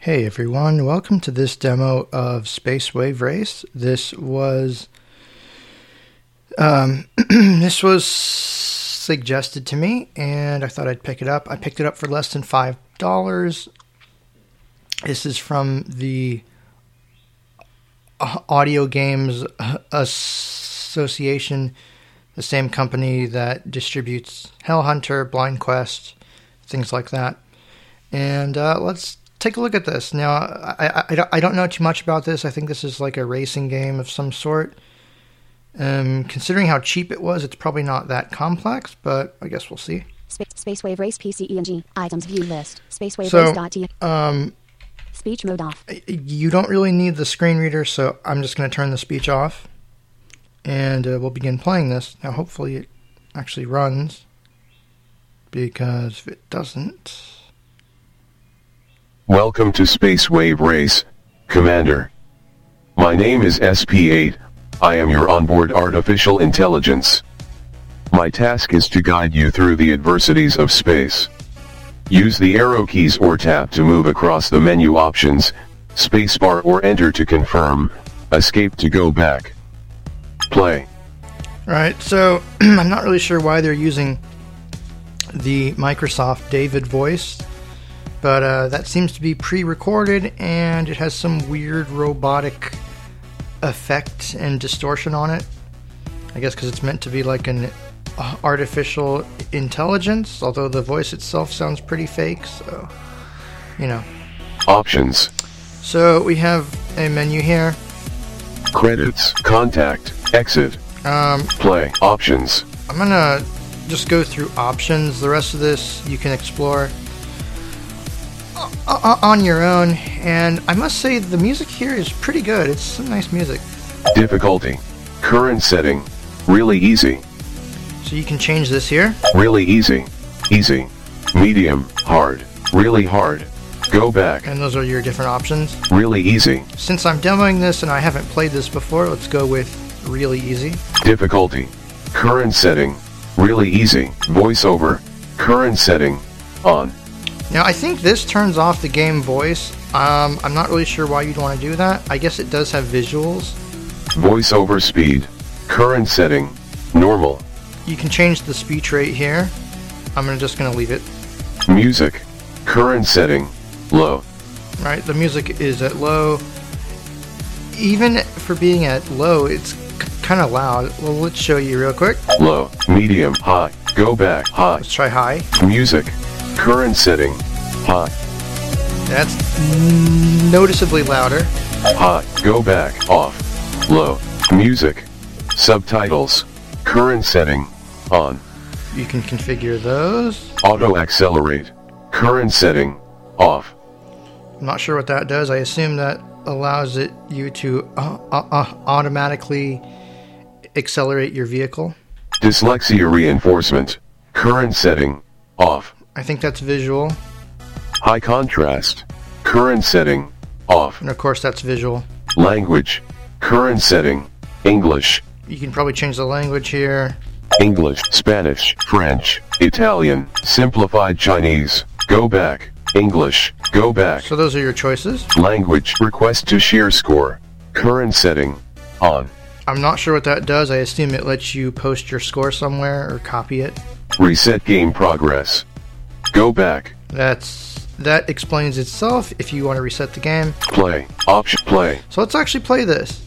Hey everyone, welcome to this demo of Space Wave Race. This was this was suggested to me and I thought I'd pick it up. I picked it up for less than $5. This is from the Audio Games Association, the same company that distributes Hellhunter, Blind Quest, things like that. And let's take a look at this. Now, I don't know too much about this. I think this is like a racing game of some sort. Considering how cheap it was, it's probably not that complex, but I guess we'll see. Space Wave Race PCE&G items view list. Space Wave Race.t. Speech mode off. You don't really need the screen reader, so I'm just going to turn the speech off, and we'll begin playing this. Now, hopefully, it actually runs, because if it doesn't. Welcome to Space Wave Race, Commander. My name is SP8, I am your onboard artificial intelligence. My task is to guide you through the adversities of space. Use the arrow keys or tap to move across the menu options, spacebar or enter to confirm, escape to go back. Play. Alright, so I'm not really sure why they're using the Microsoft David voice. But that seems to be pre-recorded, and it has some weird robotic effect and distortion on it. I guess because it's meant to be like an artificial intelligence, although the voice itself sounds pretty fake, so, you know. Options. So we have a menu here. Credits, contact, exit, play, options. I'm gonna just go through options. The rest of this you can explore on your own, and I must say the music here is pretty good. It's some nice music. Difficulty. Current setting. Really easy. So you can change this here. Really easy. Easy. Medium. Hard. Really hard. Go back. And those are your different options. Really easy. Since I'm demoing this and I haven't played this before, let's go with really easy. Difficulty. Current setting. Really easy. Voiceover. Current setting. On. Now, I think this turns off the game voice. I'm not really sure why you'd want to do that. I guess it does have visuals. Voiceover speed. Current setting. Normal. You can change the speech rate here. I'm just going to leave it. Music. Current setting. Low. Right, the music is at low. Even for being at low, it's kind of loud. Well, let's show you real quick. Low. Medium. High. Go back. High. Let's try high. Music. Current setting. High. That's noticeably louder. High. Go back. Off. Low. Music. Subtitles. Current setting. On. You can configure those. Auto accelerate. Current setting. Off. I'm not sure what that does. I assume that allows you to automatically accelerate your vehicle. Dyslexia reinforcement. Current setting. Off. I think that's visual. High contrast. Current setting. Off. And of course that's visual. Language. Current setting. English. You can probably change the language here. English, Spanish, French, Italian, simplified Chinese. Go back. English. Go back. So those are your choices. Language. Request to share score. Current setting. On. I'm not sure what that does. I assume it lets you post your score somewhere or copy it. Reset game progress. Go back. That explains itself if you want to reset the game. Play. Option play. So let's actually play this.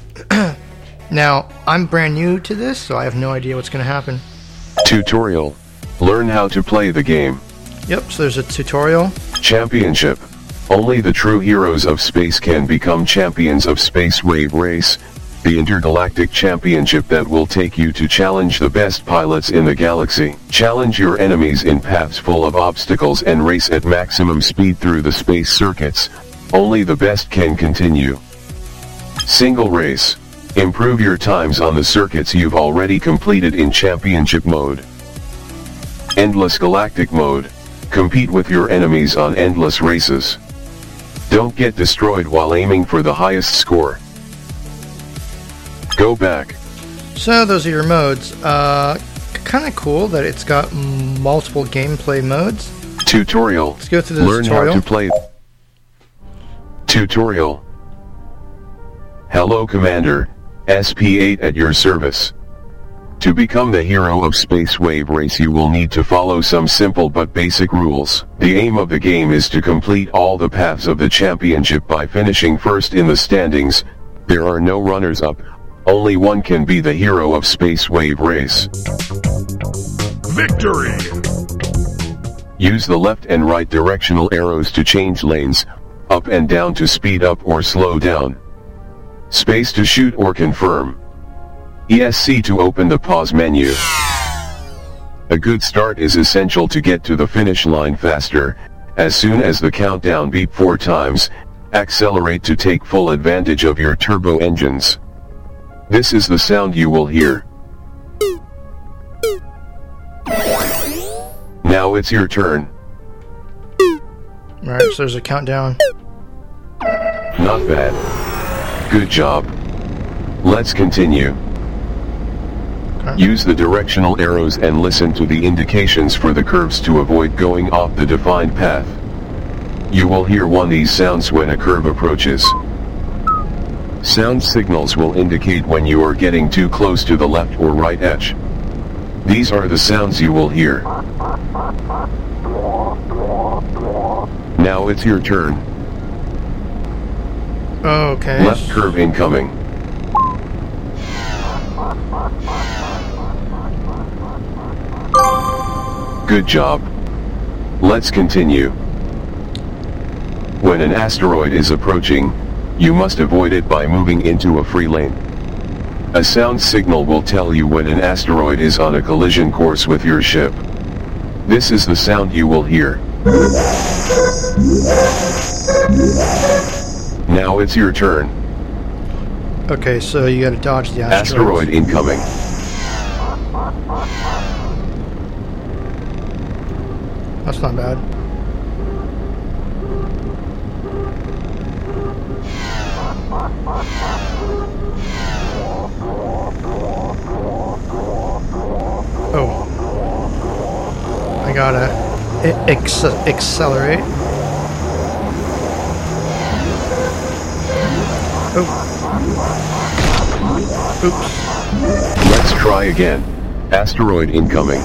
Now, I'm brand new to this, so I have no idea what's going to happen. Tutorial. Learn how to play the game. Yep, so there's a tutorial. Championship. Only the true heroes of space can become champions of Space Wave Race, the intergalactic championship that will take you to challenge the best pilots in the galaxy. Challenge your enemies in paths full of obstacles and race at maximum speed through the space circuits. Only the best can continue. Single race. Improve your times on the circuits you've already completed in championship mode. Endless galactic mode. Compete with your enemies on endless races. Don't get destroyed while aiming for the highest score. Go back. So those are your modes. Kind of cool that it's got multiple gameplay modes. Tutorial. Let's go through the Learn tutorial. how to play. Tutorial. Hello Commander, SP8 at your service. To become the hero of Space Wave Race you will need to follow some simple but basic rules. The aim of the game is to complete all the paths of the championship by finishing first in the standings. There are no runners-up, only one can be the hero of Space Wave Race. Victory! Use the left and right directional arrows to change lanes, up and down to speed up or slow down. Space to shoot or confirm. ESC to open the pause menu. A good start is essential to get to the finish line faster. As soon as the countdown beep 4 times, accelerate to take full advantage of your turbo engines. This is the sound you will hear. Now it's your turn. Alright, so there's a countdown. Not bad. Good job. Let's continue. Use the directional arrows and listen to the indications for the curves to avoid going off the defined path. You will hear one of these sounds when a curve approaches. Sound signals will indicate when you are getting too close to the left or right edge. These are the sounds you will hear. Now it's your turn. Okay. Left curve incoming. Good job. Let's continue. When an asteroid is approaching, you must avoid it by moving into a free lane. A sound signal will tell you when an asteroid is on a collision course with your ship. This is the sound you will hear. Now it's your turn. Okay, so you gotta dodge the Asteroid incoming. That's not bad. Oh. I gotta accelerate. Oh. Oops. Let's try again. Asteroid incoming.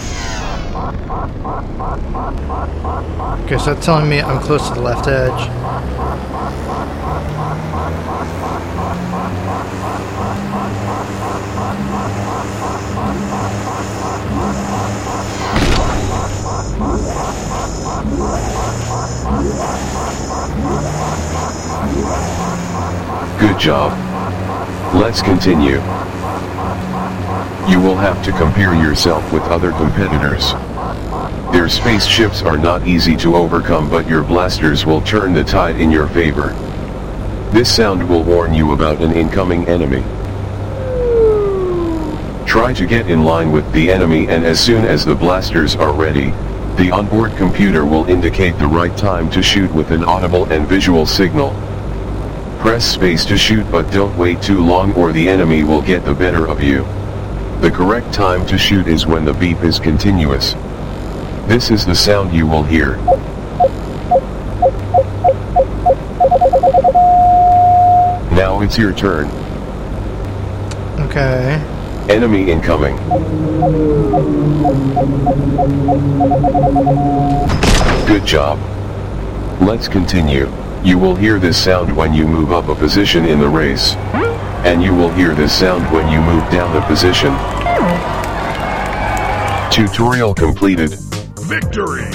Okay, so that's telling me I'm close to the left edge. Good job. Let's continue. You will have to compare yourself with other competitors. Their spaceships are not easy to overcome, but your blasters will turn the tide in your favor. This sound will warn you about an incoming enemy. Try to get in line with the enemy, and as soon as the blasters are ready, the onboard computer will indicate the right time to shoot with an audible and visual signal. Press space to shoot, but don't wait too long or the enemy will get the better of you. The correct time to shoot is when the beep is continuous. This is the sound you will hear. Now it's your turn. Okay. Enemy incoming. Good job. Let's continue. You will hear this sound when you move up a position in the race. And you will hear this sound when you move down a position. Tutorial completed. Victory!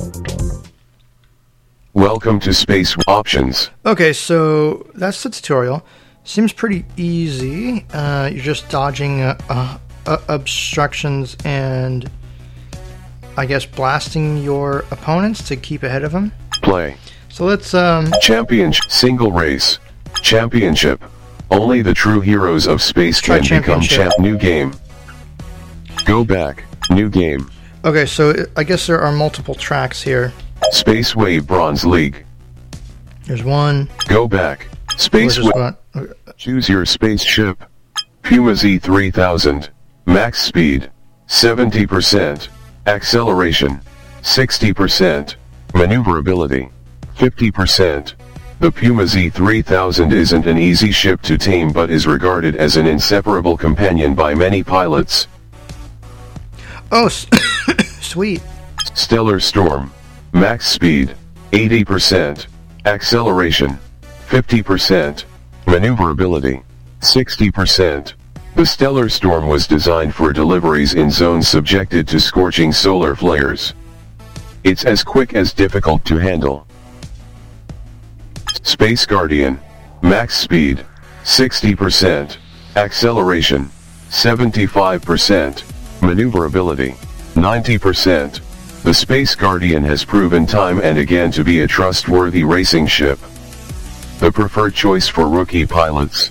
Welcome to Space Options. Okay, so that's the tutorial. Seems pretty easy. You're just dodging obstructions and, I guess, blasting your opponents to keep ahead of them. Play. So let's Championship. Single race. Championship. Only the true heroes of space try can become champ. New game. Go back. New game. Okay, so I guess there are multiple tracks here. Space Wave Bronze League. There's one. Go back. Space Wave. Okay. Choose your spaceship. Puma Z3000. Max speed. 70%. Acceleration. 60%. Maneuverability. 50%. The Puma Z3000 isn't an easy ship to tame but is regarded as an inseparable companion by many pilots. Oh, sweet. Stellar Storm. Max speed, 80%. Acceleration, 50%. Maneuverability, 60%. The Stellar Storm was designed for deliveries in zones subjected to scorching solar flares. It's as quick as difficult to handle. Space Guardian. Max speed, 60%. Acceleration, 75%. Maneuverability, 90%. The Space Guardian has proven time and again to be a trustworthy racing ship. The preferred choice for rookie pilots.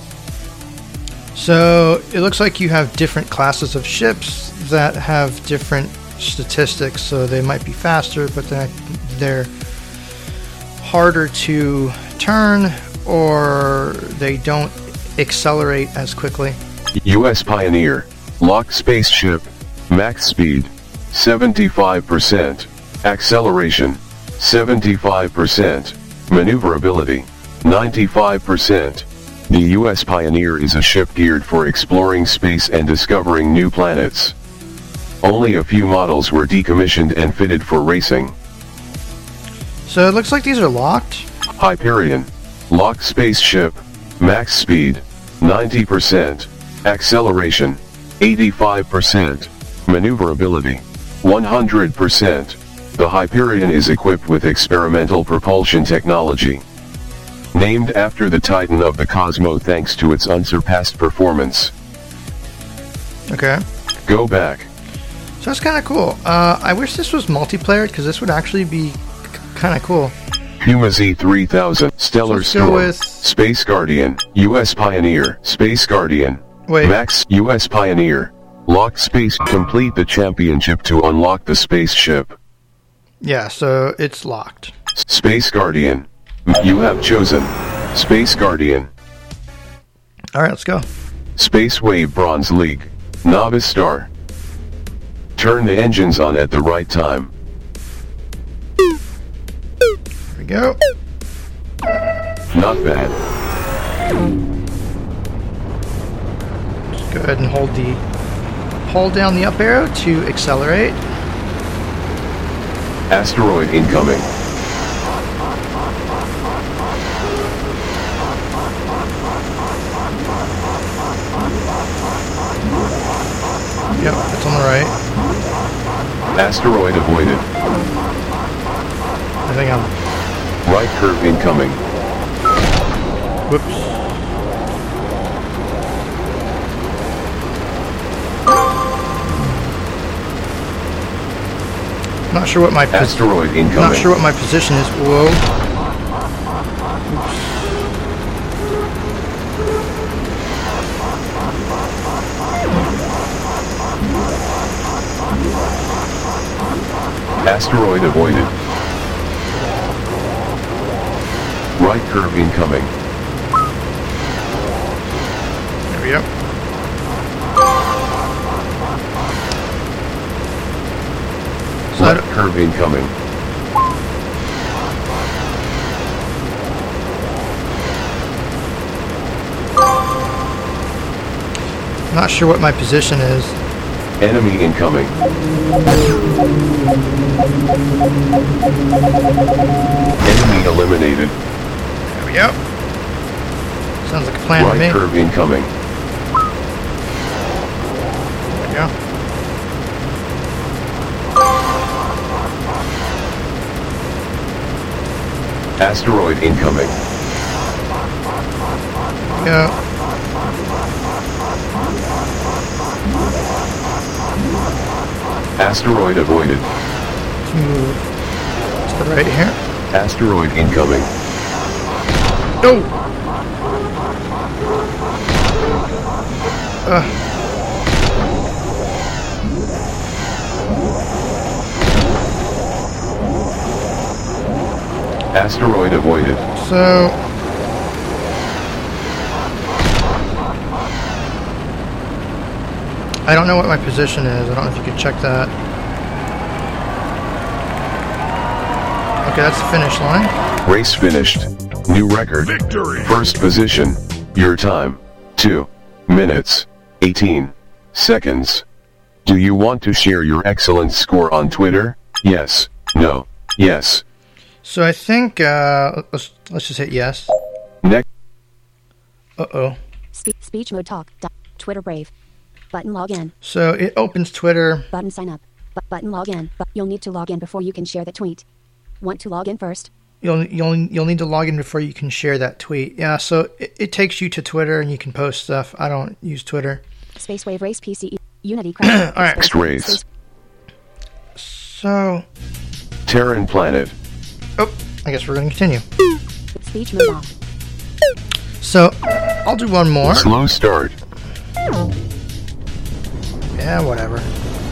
So it looks like you have different classes of ships that have different statistics, so they might be faster, but they're harder to turn, or they don't accelerate as quickly. U.S. Pioneer. Locked spaceship. Max speed, 75%. Acceleration, 75%. Maneuverability, 95%. The U.S. Pioneer is a ship geared for exploring space and discovering new planets. Only a few models were decommissioned and fitted for racing. So it looks like these are locked. Hyperion. Locked spaceship. Max speed, 90%. Acceleration, 85%. Maneuverability, 100%. The Hyperion is equipped with experimental propulsion technology. Named after the Titan of the Cosmos thanks to its unsurpassed performance. Okay. Go back. So that's kind of cool. I wish this was multiplayer, because this would actually be kind of cool. Puma Z3000, Stellar Storm, with Space Guardian, U.S. Pioneer, Space Guardian, Wait. Max, U.S. Pioneer, Locked Space. Complete the championship to unlock the spaceship. Yeah, so it's locked. Space Guardian. You have chosen Space Guardian. All right, let's go. Space Wave Bronze League, Novice Star. Turn the engines on at the right time. Here we go. Not bad. Just go ahead and hold down the up arrow to accelerate. Asteroid incoming. Yep, it's on the right. Asteroid avoided. I think I'm... Right curve incoming. Whoops. Not sure what my Asteroid incoming. Not sure what my position is. Whoa. Oops. Asteroid avoided. Right curve incoming. There we go. So Right curve incoming. not sure what my position is. Enemy incoming. Enemy eliminated. There we go. Sounds like a plan to me. Right curve incoming. There we go. Asteroid incoming. There we go. Asteroid avoided. Let's move to the right here. Asteroid incoming. No! Asteroid avoided. So... I don't know what my position is. I don't know if you could check that. Okay, that's the finish line. Race finished. New record. Victory! First position. Your time. 2 minutes, 18 seconds. Do you want to share your excellent score on Twitter? Yes. No. Yes. So I think, let's just hit yes. Next. Uh-oh. Speech mode talk. Twitter Brave. Button login. So it opens Twitter. Button sign up. Button login. You'll need to log in before you can share the tweet. Want to log in first? You'll need to log in before you can share that tweet. Yeah, so it takes you to Twitter and you can post stuff. I don't use Twitter. Space Wave Race PCE Unity Crash. All right. Next race. So. Terran Planet. Oh, I guess we're going to continue. Speech mode off. So, I'll do one more. Slow start. Yeah, whatever.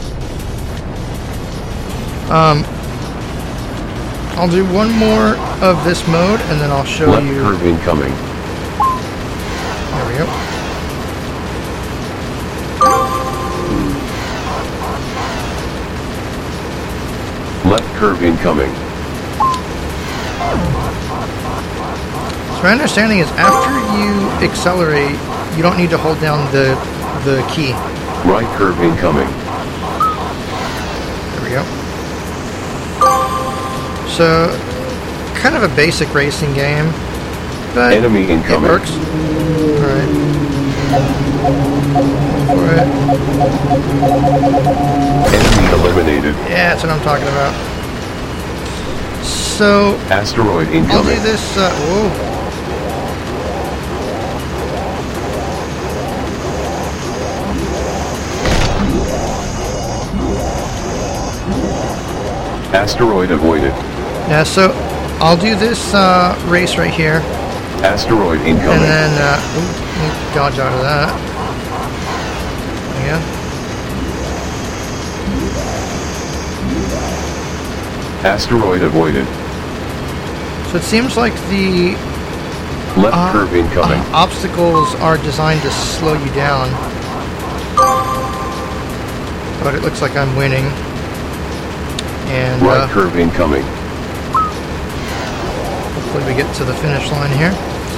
I'll do one more of this mode, and then I'll show Left you. curve incoming. There we go. Left curve incoming. So my understanding is after you accelerate, you don't need to hold down the key. Right curve incoming. There we go. So, kind of a basic racing game, but Enemy it incoming. works. Alright. For it. Enemy eliminated. Yeah, that's what I'm talking about. So, Asteroid I'll incoming. do this, whoa. Asteroid avoided. Yeah, so I'll do this race right here, Asteroid and incoming. then dodge out of that. Yeah. Asteroid avoided. So it seems like the Left curve incoming. obstacles are designed to slow you down, but it looks like I'm winning. And Right curve incoming. hopefully we get to the finish line here.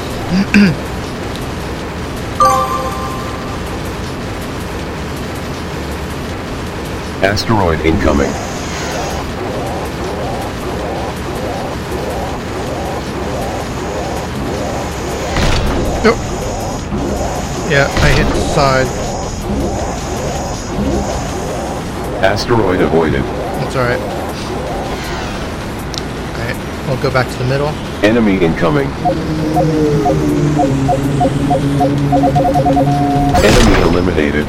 Asteroid incoming. Nope. Yeah, I hit the side. Asteroid avoided. That's alright. Alright, we'll go back to the middle. Enemy incoming. Enemy eliminated.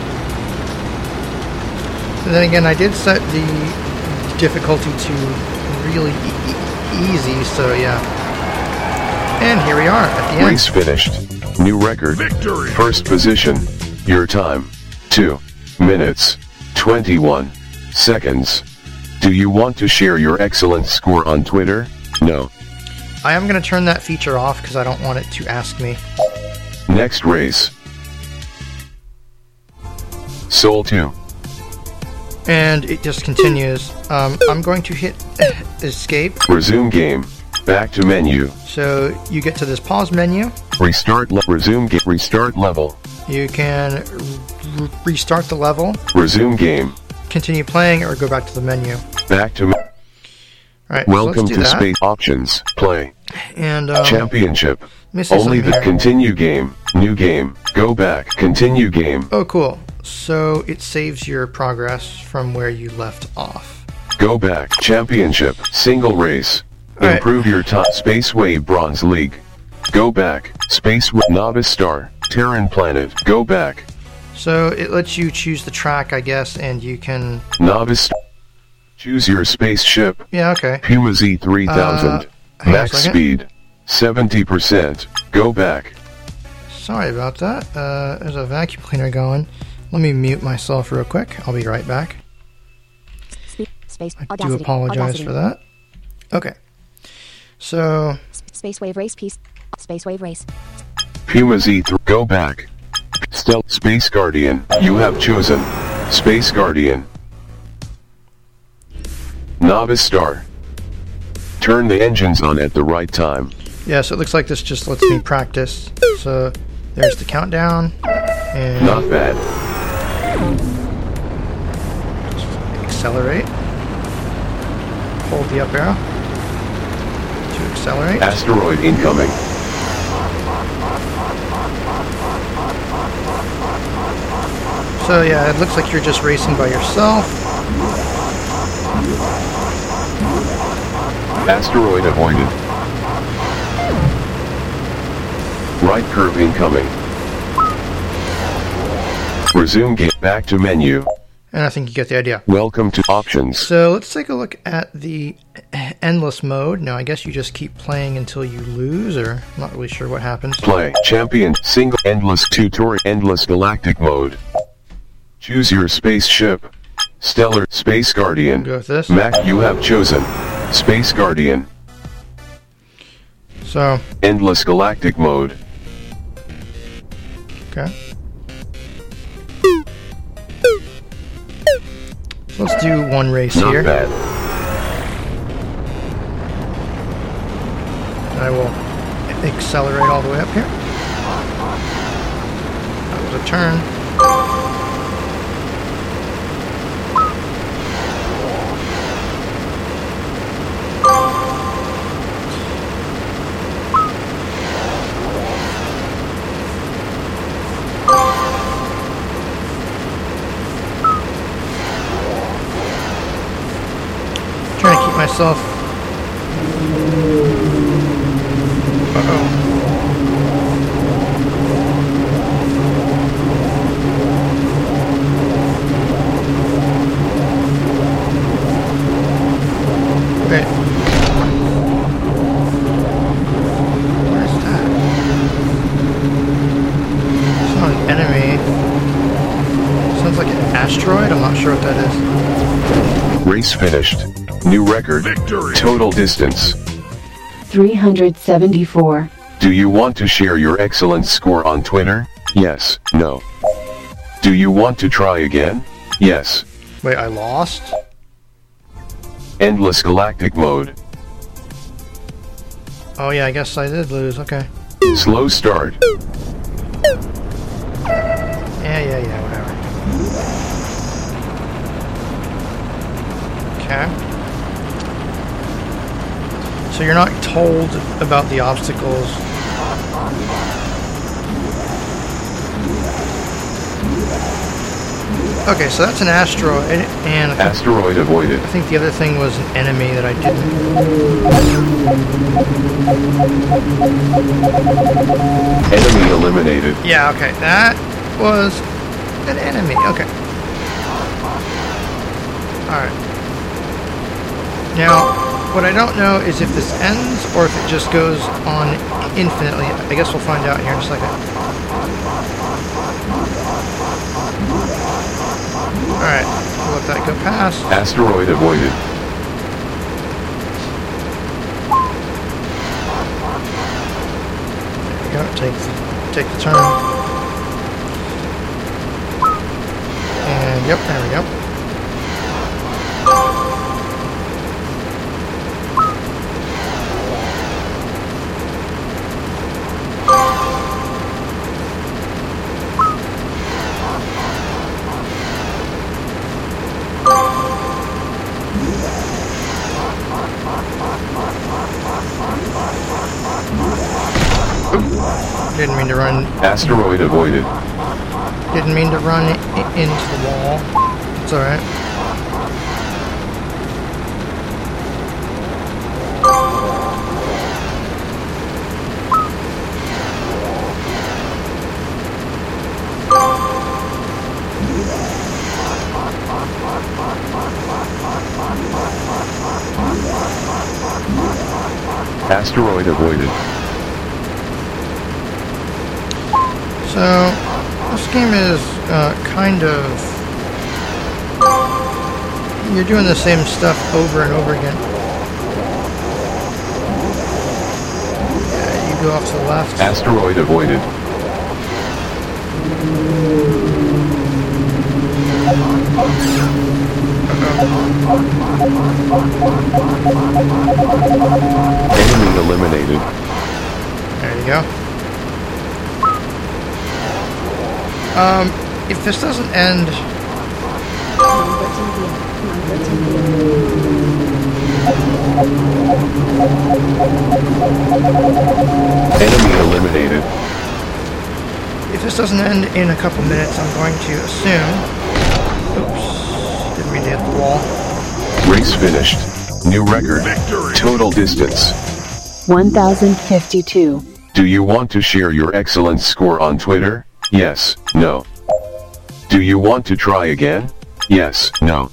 And then again, I did set the difficulty to really easy, so yeah. And here we are at the end. Race finished. New record. Victory! First position. Your time. 2 minutes, 21 seconds. Do you want to share your excellent score on Twitter? No. I am going to turn that feature off because I don't want it to ask me. Next race. Soul 2. And it just continues. I'm going to hit escape. Resume game. Back to menu. So you get to this pause menu. Restart resume game. Restart level. You can restart the level, Resume game. continue playing, or go back to the menu. Back to Alright, welcome so to let's do that. space options. Play. And Championship. let me see Only something the here. continue game. New game. Go back. Continue game. Oh, cool. So it saves your progress from where you left off. Go back. Championship. Single race. Alright. Improve your top. Space Wave Bronze League. Go back. Space Novice Star. Terran Planet. Go back. So it lets you choose the track, I guess, and you can... Novice Star. Choose your spaceship. Yeah, okay. Puma Z3000. hang on a Max second. speed. 70%. Go back. Sorry about that. There's a vacuum cleaner going. Let me mute myself real quick. I'll be right back. Space. I Audacity. do apologize Audacity. for that. Okay. So, Space Wave Race Piece. Space Wave Race. Puma Z3. Go back. Stealth Space Guardian. You have chosen. Space Guardian. Novice Star. Turn the engines on at the right time. Yeah, so it looks like this just lets me practice. So there's the countdown. And Not bad. just accelerate. Hold the up arrow to accelerate. Asteroid incoming. So yeah, it looks like you're just racing by yourself. Asteroid avoided. Right curve incoming. Resume game. Back to menu. And I think you get the idea. Welcome to options. So let's take a look at the endless mode. Now I guess you just keep playing until you lose, or I'm not really sure what happens. Play. Champion. Single. Endless tutorial. Endless galactic mode. Choose your spaceship. Stellar. Space Guardian. Go with this. Mac, you have chosen. Space Guardian. So, Endless galactic mode. okay. So let's do one race Not here. bad. I will accelerate all the way up here. That was a turn. Trying to keep myself. Uh-oh. Wait. Where's that? It's not an enemy. Sounds like an asteroid. I'm not sure what that is. Race finished. New record. Victory. Total distance. 374. Do you want to share your excellent score on Twitter? Yes. No. Do you want to try again? Yes. Wait, I lost? Endless galactic mode. Oh yeah, I guess I did lose. Okay. Slow start. Yeah, whatever. Okay. So you're not told about the obstacles. Okay, so that's an asteroid, and Asteroid avoided. I think the other thing was an enemy that I didn't. Enemy eliminated. Yeah, okay, that was an enemy. Okay. Alright. Now, what I don't know is if this ends or if it just goes on infinitely. I guess we'll find out here in a second. Alright, we'll let that go past. Asteroid avoided. There we go, take the turn. And yep, there we go. Didn't mean to run. Asteroid avoided. Didn't mean to run into the wall. It's alright. Asteroid avoided. So, this game is kind of... You're doing the same stuff over and over again. Yeah, you go off to the left. Asteroid avoided. Enemy eliminated. we go. If this doesn't end... 9:13 p.m. 9:13 p.m. Enemy eliminated. If this doesn't end in a couple minutes, I'm going to assume... Oops. Didn't mean to hit the wall. Race finished. New record. Total distance. 1052. Do you want to share your excellent score on Twitter? Yes, no. Do you want to try again? Yes, no.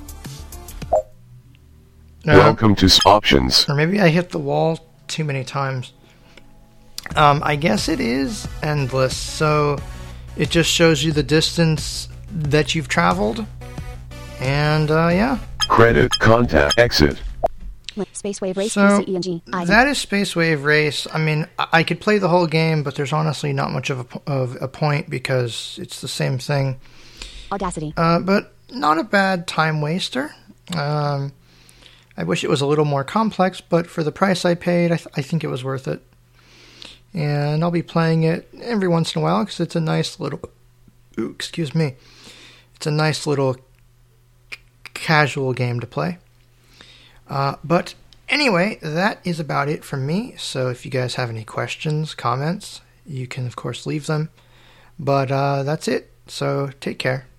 Welcome to options. Or maybe I hit the wall too many times. I guess it is endless, so it just shows you the distance that you've traveled. And, yeah. Credit, contact, exit. Space Wave Race, So, PCENG. that is Space Wave Race. I mean, I could play the whole game, but there's honestly not much of a point because it's the same thing. Audacity. But not a bad time waster. I wish it was a little more complex, but for the price I paid, I think it was worth it. And I'll be playing it every once in a while because it's a nice little... Ooh, excuse me. It's a nice little casual game to play. But anyway, that is about it from me. So if you guys have any questions, comments, you can of course leave them. But that's it. So take care.